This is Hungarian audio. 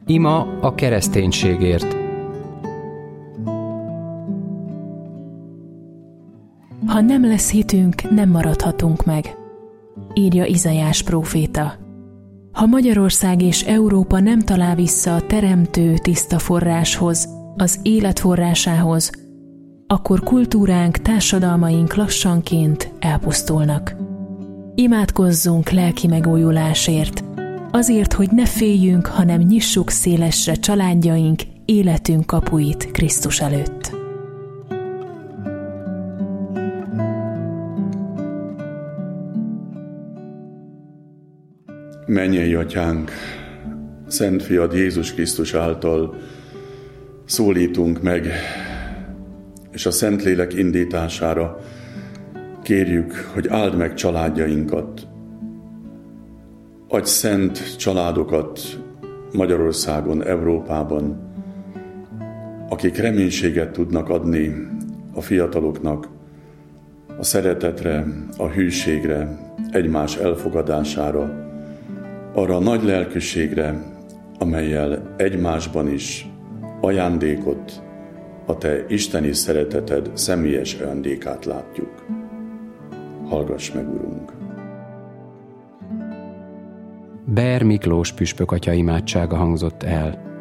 Ima a kereszténységért. Ha nem lesz hitünk, nem maradhatunk meg, írja Izaiás próféta. Ha Magyarország és Európa nem talál vissza a teremtő tiszta forráshoz, az élet forrásához, akkor kultúránk, társadalmaink lassanként elpusztulnak. Imádkozzunk lelki megújulásért, azért, hogy ne féljünk, hanem nyissuk szélesre családjaink, életünk kapuit Krisztus előtt. Mennyei Atyánk, Szent Fiad Jézus Krisztus által szólítunk meg, és a Szentlélek indítására kérjük, hogy áld meg családjainkat. Adj szent családokat Magyarországon, Európában, akik reménységet tudnak adni a fiataloknak, a szeretetre, a hűségre, egymás elfogadására, arra a nagy lelkűségre, amellyel egymásban is ajándékot, a Te isteni szereteted személyes ajándékát látjuk. Hallgass meg, Urunk! Beer Miklós püspök atya imádsága hangzott el.